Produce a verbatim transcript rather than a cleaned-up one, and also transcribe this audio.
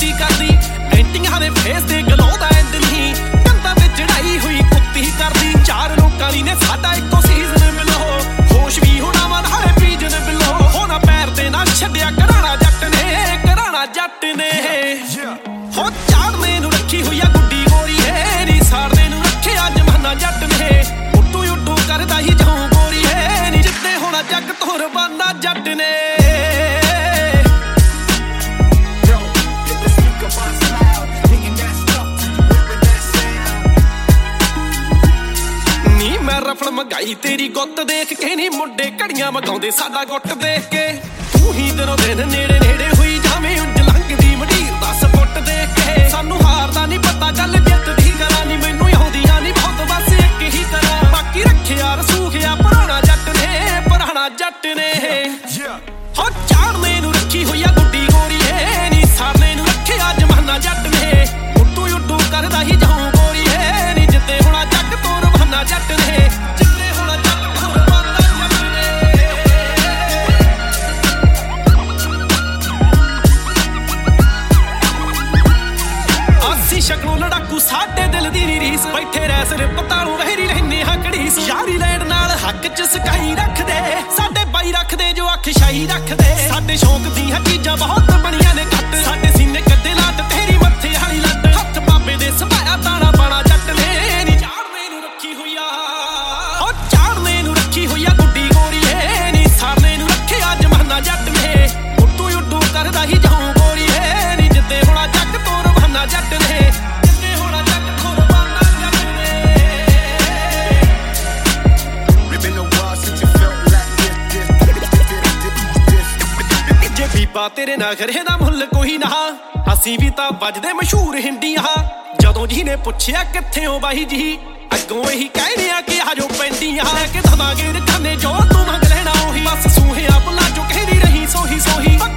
कुत्ती करदी पेंटिंगां they face दे गलोंदा इंद नहीं कंधां ते चढ़ाई हुई कुत्ती करदी चार लोकां दी ने साडा इक्को सीजन मिलो होश भी होना वा नाले पीजन बिलो होना पैर ते ना छड्डिया कराना जट ने कराना जट ने हो चाड़ने नूं रखी हुई आ गुड्डी गोरी है नी साड़ने नूं रखिया जमाना जट ने उड्डू उड्डू करदा ही जाऊं गोरी है नी जिद्दे होना जग तोर बाना जट ने रफल मंगाई तेरी गुत्त देख के नी मुंडे घड़ियां मगाउंदे साडा गुट देख के तू ही दिनों दिन नेड़े नेड़े हुई जावें उंज लंघदी मंडीर दस फुट देख के सानू हारदा नी पता गल जित दी करा नी मैनू आउंदियां नी बहुत बस एक ही करा बाकी रखिया रसूखिया पुराना जट ने पुराना जट ने हो चाड़ने नूं रखी हुई आ गुड्डी गोरी है नी साड़ने नूं रखिया जमाना जट ने उड्डू उड्डू करदा ही जाऊं गोरी है नी जिद्दे होना जग तोर बहाना जट ने शक्लों लड़ाकू साडे दिल दी नी रीस बैठे रह सिर पतालू वहरी रहने हां घड़ीस यारी लैंड नाल हक च सकाई रख दे साडे बाई रख दे जो अख शाही रख दे साडे शौक दी चीजां बहुत बणियां ने घट साडे सीने कदे लाट तेरी मत्थे वाली लट हथ बाबे दे सपाया ताना बाणा जट ने नी चाड़ने नूं रखी हुई आ ओ चाड़ने नूं रखी हुई आ गुड्डी गोरी है नी साड़ने नूं रखिया जमाना जट ने उड्डू उड्डू करदा ही जाऊं गोरी है नी जिद्दे होना जग तोर बहाना जट ने ਬੀਬਾ ਤੇਰੇ ਨਖਰੇ ਦਾ ਮੁੱਲ ਕੋਈ ਨਾ ਅਸੀਂ ਵੀ ਤਾਂ ਵੱਜਦੇ ਮਸ਼ਹੂਰ ਹਿੰਦੀਆਂ ਜਦੋਂ ਜੀ ਨੇ ਪੁੱਛਿਆ ਕਿੱਥੇ ਹੋ ਬਾਈ ਜੀ ਅੱਗੋਂ ਇਹੀ ਕਹਿਣੇ ਆ ਕਿ ਆਜੋ ਪੈਂਦੀਆਂ ਲੈ ਕੇ ਦਵਾਂਗੇ ਰਖਾਨੇ ਜੋ ਤੂੰ ਮੰਗ ਲੈਣਾ ਉਹੀ ਬਸ ਸੂਹਿਆ ਬੁੱਲਾ ਜੋ ਕਹਿਦੀ ਰਹੀ ਸੋਹੀ ਸੋਹੀ